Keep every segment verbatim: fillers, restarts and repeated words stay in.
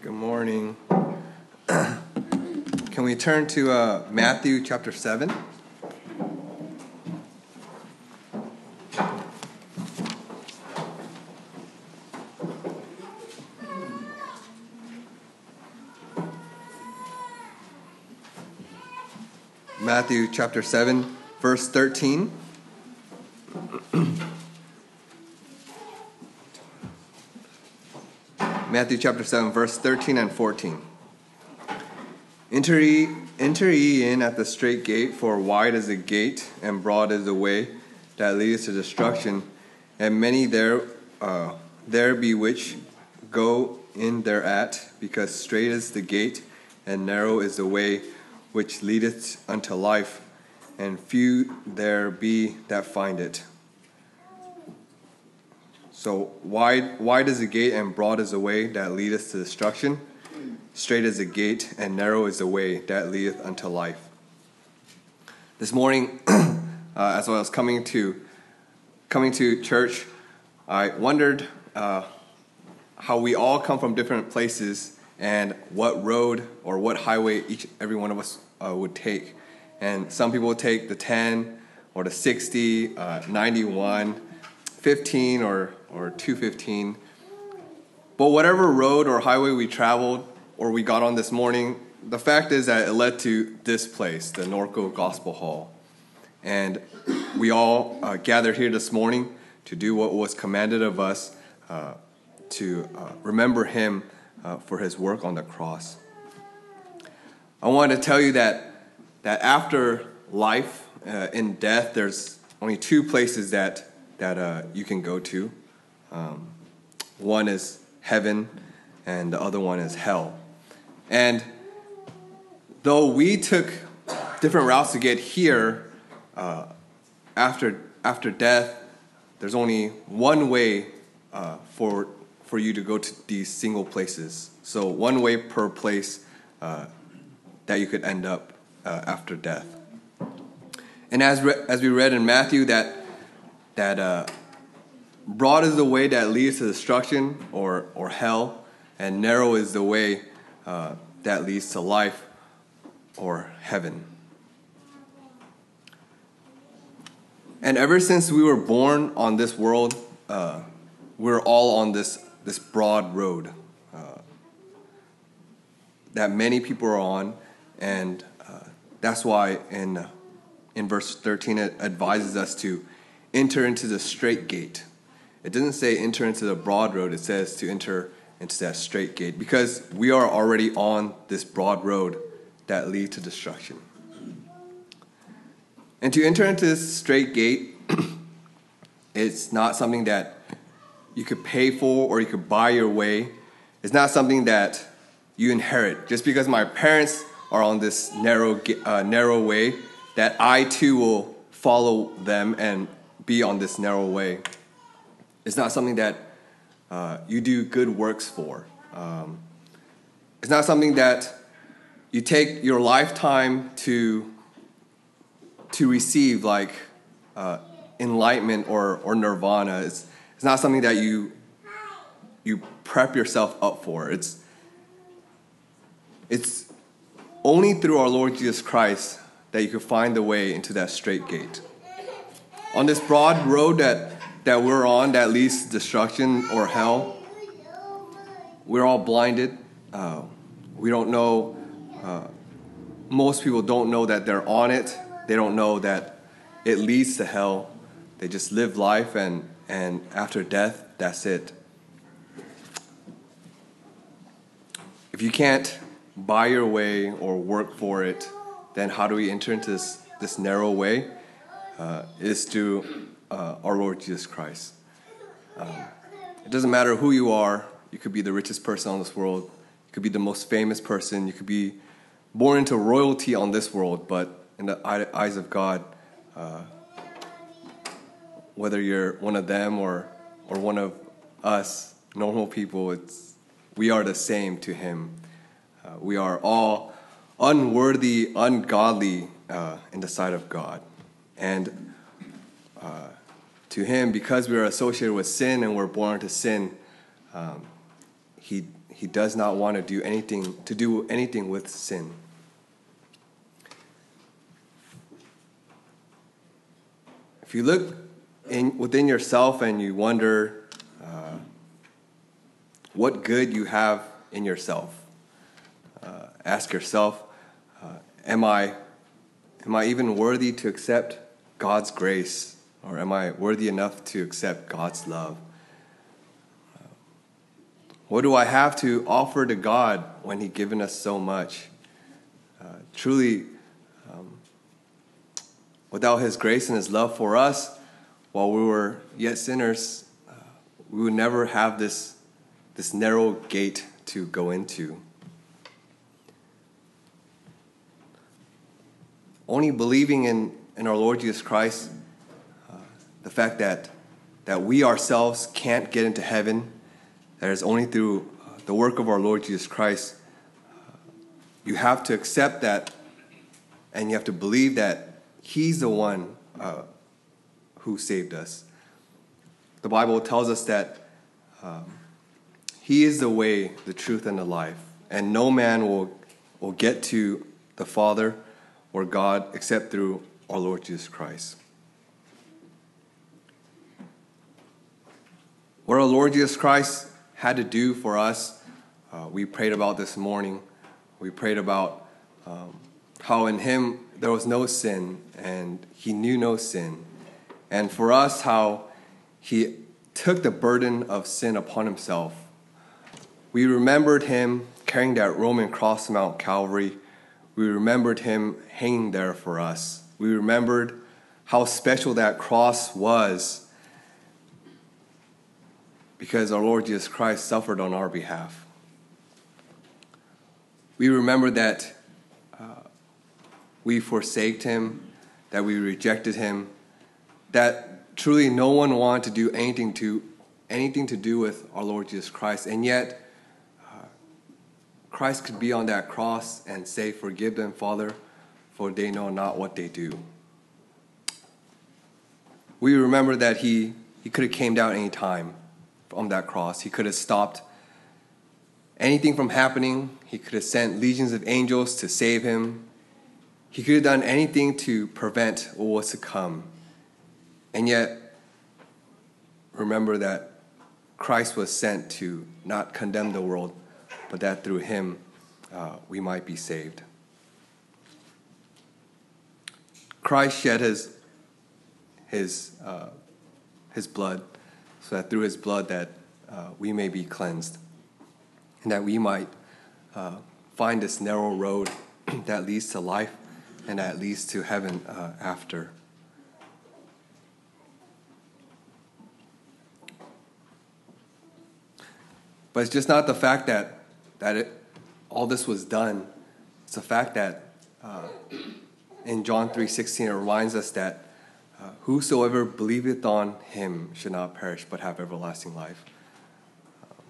Good morning. Can we turn to uh, Matthew chapter seven? Matthew chapter seven, verse thirteen. Matthew chapter seven, verse thirteen and fourteen. Enter ye, enter ye in at the strait gate, for wide is the gate, and broad is the way that leadeth to destruction, and many there uh, there be which go in thereat, because strait is the gate, and narrow is the way which leadeth unto life, and few there be that find it. So wide, wide is the gate, and broad is the way that leadeth to destruction. Straight is the gate, and narrow is the way that leadeth unto life. This morning, uh, as I was coming to coming to church, I wondered uh, how we all come from different places, and what road or what highway each every one of us uh, would take. And some people would take the ten or the sixty, uh, ninety-one, fifteen, or or two fifteen. But whatever road or highway we traveled or we got on this morning, the fact is that it led to this place, the Norco Gospel Hall. And we all uh, gathered here this morning to do what was commanded of us, uh, to uh, remember him uh, for his work on the cross. I wanted to tell you that that after life, uh, in death, there's only two places that that uh, you can go to. Um, one is heaven, and the other one is hell. And though we took different routes to get here, uh, after after death, there's only one way uh, for for you to go to these single places. So one way per place uh, that you could end up uh, after death. And as re- as we read in Matthew, that that uh, broad is the way that leads to destruction or or hell, and narrow is the way uh, that leads to life or heaven. And ever since we were born on this world, uh, we're all on this this broad road uh, that many people are on, and uh, that's why in in verse thirteen it advises us to enter into the straight gate. It doesn't say enter into the broad road. It says to enter into that straight gate, because we are already on this broad road that leads to destruction. And to enter into this straight gate, it's not something that you could pay for or you could buy your way. It's not something that you inherit. Just because my parents are on this narrow, uh, narrow way, that I too will follow them and be on this narrow way. It's not something that uh, you do good works for. Um, it's not something that you take your lifetime to to receive, like uh, enlightenment or or nirvana. It's it's not something that you you prep yourself up for. It's it's only through our Lord Jesus Christ that you can find the way into that straight gate. On this broad road that that we're on that leads to destruction or hell, we're all blinded. Uh, we don't know. Uh, most people don't know that they're on it. They don't know that it leads to hell. They just live life, and, and after death, that's it. If you can't buy your way or work for it, then how do we enter into this, this narrow way? Uh, is through uh, our Lord Jesus Christ. Um, it doesn't matter who you are. You could be the richest person on this world. You could be the most famous person. You could be born into royalty on this world, but in the eyes of God, uh, whether you're one of them or or one of us, normal people, it's we are the same to Him. Uh, we are all unworthy, ungodly uh, in the sight of God. And uh, to Him, because we are associated with sin and we're born to sin, um, He he does not want to do anything to do anything with sin. If you look in within yourself and you wonder uh, what good you have in yourself, uh, ask yourself, uh, am I am I even worthy to accept God's grace, or am I worthy enough to accept God's love? Uh, what do I have to offer to God when He's given us so much? Uh, truly, um, without His grace and His love for us, while we were yet sinners, uh, we would never have this, this narrow gate to go into. Only believing in, in our Lord Jesus Christ, uh, the fact that, that we ourselves can't get into heaven, that is only through uh, the work of our Lord Jesus Christ, uh, you have to accept that, and you have to believe that He's the one uh, who saved us. The Bible tells us that um, He is the way, the truth, and the life, and no man will, will get to the Father or God except through our Lord Jesus Christ. What our Lord Jesus Christ had to do for us, uh, we prayed about this morning. We prayed about um, how in Him there was no sin, and He knew no sin. And for us, how He took the burden of sin upon Himself. We remembered Him carrying that Roman cross on Mount Calvary. We remembered Him hanging there for us. We remembered how special that cross was because our Lord Jesus Christ suffered on our behalf. We remember that uh, we forsaked Him, that we rejected Him, that truly no one wanted to do anything to anything to do with our Lord Jesus Christ, and yet uh, Christ could be on that cross and say, "Forgive them, Father, for they know not what they do." We remember that He He could have came down any time on that cross. He could have stopped anything from happening. He could have sent legions of angels to save Him. He could have done anything to prevent what was to come. And yet, remember that Christ was sent to not condemn the world, but that through Him uh, we might be saved. Christ shed His His uh, His blood, so that through His blood that uh, we may be cleansed, and that we might uh, find this narrow road that leads to life and that leads to heaven uh, after. But it's just not the fact that that it, all this was done. It's the fact that uh, in John three sixteen it reminds us that uh, whosoever believeth on Him should not perish but have everlasting life. Um,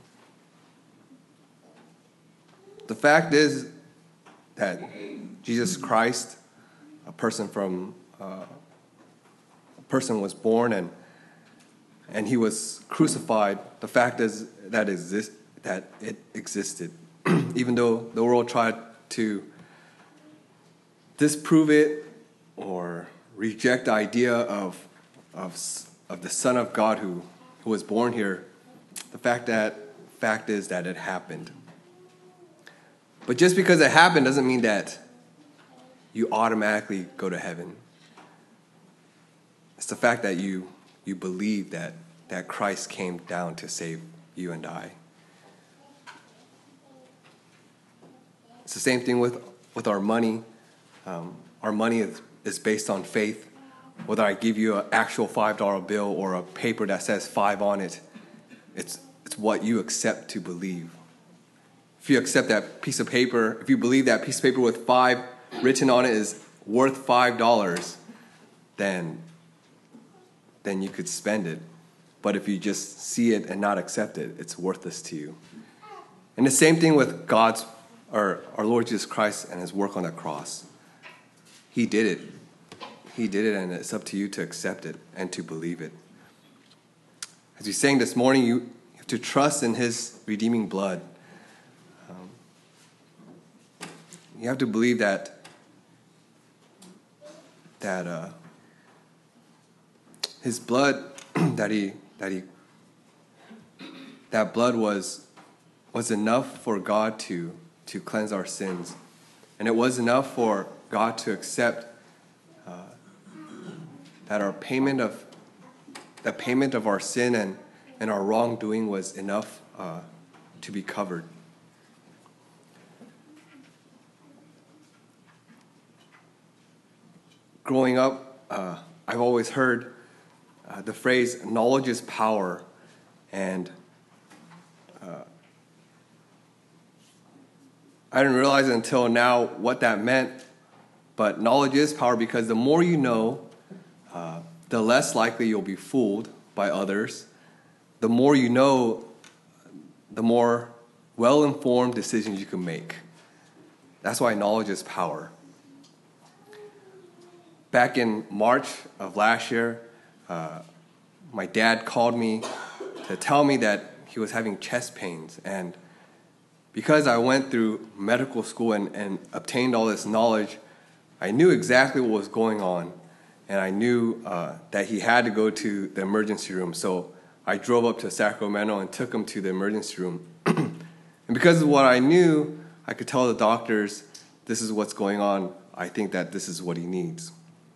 the fact is that Jesus Christ, a person from uh, a person was born and and He was crucified. The fact is that exist that it existed, even though the world tried to disprove it or reject the idea of of of the Son of God who who was born here. The fact that fact is that it happened. But just because it happened doesn't mean that you automatically go to heaven. It's the fact that you you believe that that Christ came down to save you and I. It's the same thing with, with our money. Um, our money is, is based on faith. Whether I give you an actual five dollar bill or a paper that says five on it, it's it's what you accept to believe. If you accept that piece of paper, if you believe that piece of paper with five written on it is worth five dollars, then then you could spend it. But if you just see it and not accept it, it's worthless to you. And the same thing with God's, or our Lord Jesus Christ and His work on the cross. He did it. He did it, and it's up to you to accept it and to believe it. As we sang this morning, you have to trust in His redeeming blood. Um, you have to believe that that uh, his blood that he that he that blood was was enough for God to to cleanse our sins, and it was enough for God to accept uh, that our payment of the payment of our sin and, and our wrongdoing was enough uh, to be covered. Growing up, uh, I've always heard uh, the phrase "knowledge is power," and uh, I didn't realize until now what that meant. But knowledge is power, because the more you know, uh, the less likely you'll be fooled by others. The more you know, the more well-informed decisions you can make. That's why knowledge is power. Back in March of last year, uh, my dad called me to tell me that he was having chest pains. And because I went through medical school and, and obtained all this knowledge, I knew exactly what was going on. And I knew uh, that he had to go to the emergency room. So I drove up to Sacramento and took him to the emergency room. And because of what I knew, I could tell the doctors, this is what's going on. I think that this is what he needs.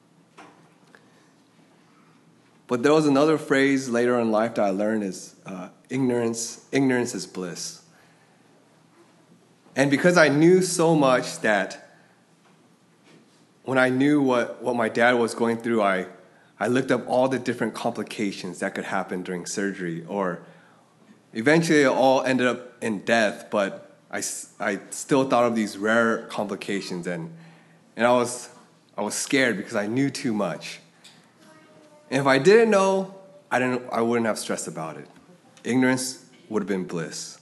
But there was another phrase later in life that I learned is uh, ignorance, ignorance is bliss. And because I knew so much that when I knew what, what my dad was going through, I, I looked up all the different complications that could happen during surgery. Or eventually it all ended up in death, but I, I still thought of these rare complications. And, and I was, I was scared because I knew too much. And if I didn't know, I, didn't, I wouldn't have stressed about it. Ignorance would have been bliss.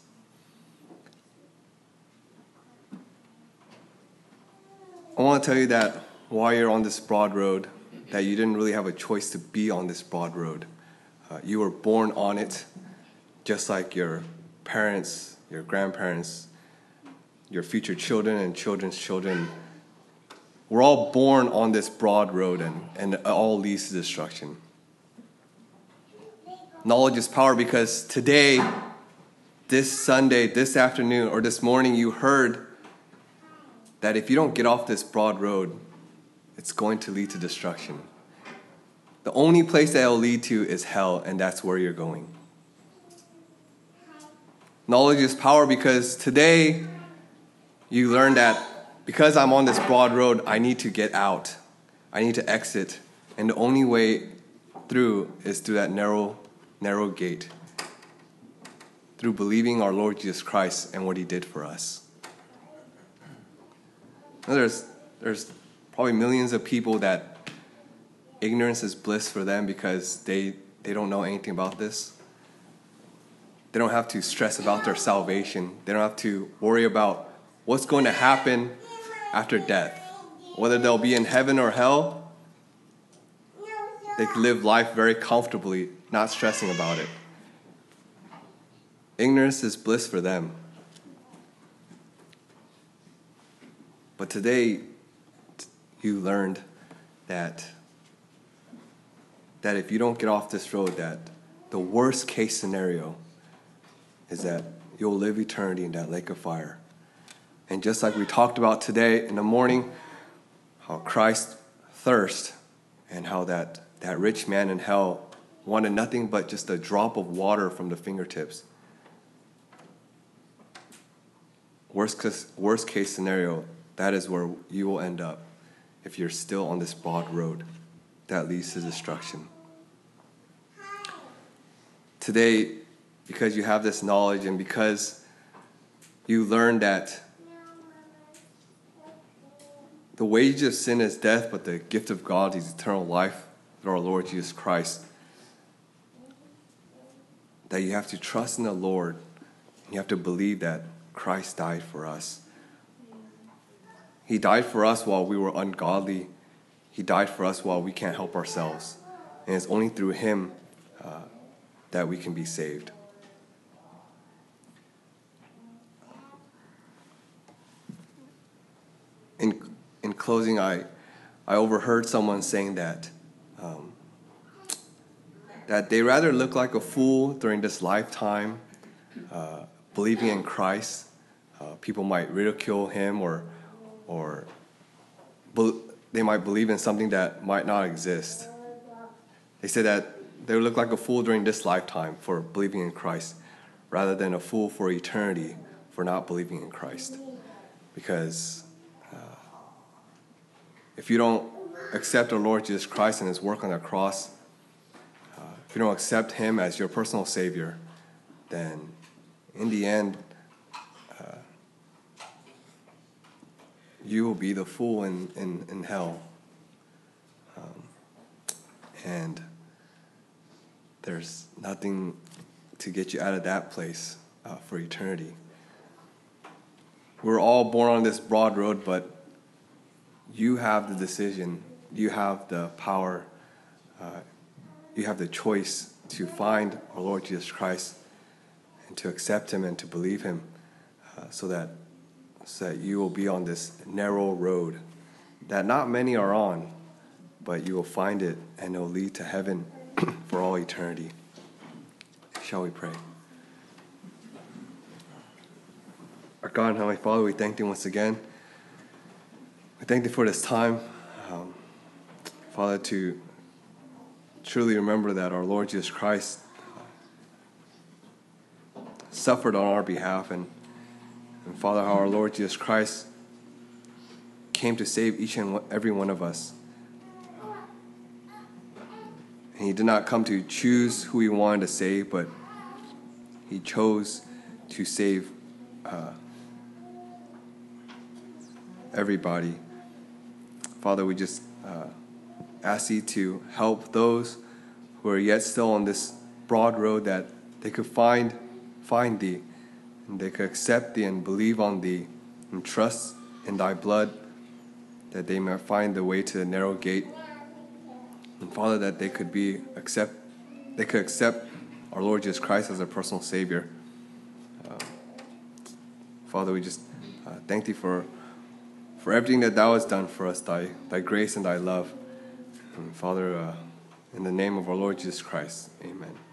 I want to tell you that while you're on this broad road, that you didn't really have a choice to be on this broad road. Uh, you were born on it, just like your parents, your grandparents, your future children and children's children. We're all born on this broad road, and, and it all leads to destruction. Knowledge is power, because today, this Sunday, this afternoon, or this morning, you heard that if you don't get off this broad road, it's going to lead to destruction. The only place that it will lead to is hell, and that's where you're going. Knowledge is power, because today you learn that because I'm on this broad road, I need to get out. I need to exit. And the only way through is through that narrow, narrow gate. Through believing our Lord Jesus Christ and what he did for us. Now there's, there's probably millions of people that ignorance is bliss for them because they, they don't know anything about this. They don't have to stress about their salvation. They don't have to worry about what's going to happen after death. Whether they'll be in heaven or hell, they can live life very comfortably, not stressing about it. Ignorance is bliss for them. But today, you learned that, that if you don't get off this road, that the worst case scenario is that you'll live eternity in that lake of fire. And just like we talked about today in the morning, how Christ thirst and how that, that rich man in hell wanted nothing but just a drop of water from the fingertips. Worst case, worst case scenario, that is where you will end up if you're still on this broad road that leads to destruction. Today, because you have this knowledge and because you learn that the wage of sin is death, but the gift of God is eternal life through our Lord Jesus Christ, that you have to trust in the Lord. You have to believe that Christ died for us. He died for us while we were ungodly. He died for us while we can't help ourselves. And it's only through him uh, that we can be saved. closing, I, I overheard someone saying that um, that they rather look like a fool during this lifetime, uh, believing in Christ. Uh, people might ridicule him, or or be- they might believe in something that might not exist. They say that they would look like a fool during this lifetime for believing in Christ, rather than a fool for eternity for not believing in Christ. Because uh, if you don't accept our Lord Jesus Christ and his work on the cross, uh, if you don't accept him as your personal Savior, then in the end, uh, you will be the fool in, in, in hell. Um, and there's nothing to get you out of that place uh, for eternity. We're all born on this broad road, but you have the decision, you have the power, uh, you have the choice to find our Lord Jesus Christ and to accept him and to believe him, uh, so that so that you will be on this narrow road that not many are on, but you will find it and it will lead to heaven for all eternity. Shall we pray? Our God and Heavenly Father, we thank you once again. We thank you for this time, um, Father, to truly remember that our Lord Jesus Christ uh, suffered on our behalf, and, and Father, how our Lord Jesus Christ came to save each and every one of us. And he did not come to choose who he wanted to save, but he chose to save uh, everybody. Father, we just uh, ask you to help those who are yet still on this broad road, that they could find find thee, and they could accept thee and believe on thee and trust in thy blood, that they might find the way to the narrow gate. And Father, that they could be accept, they could accept our Lord Jesus Christ as their personal Savior. Uh, Father, we just uh, thank thee for for everything that thou hast done for us, thy thy grace and thy love. And Father, uh, in the name of our Lord Jesus Christ, amen.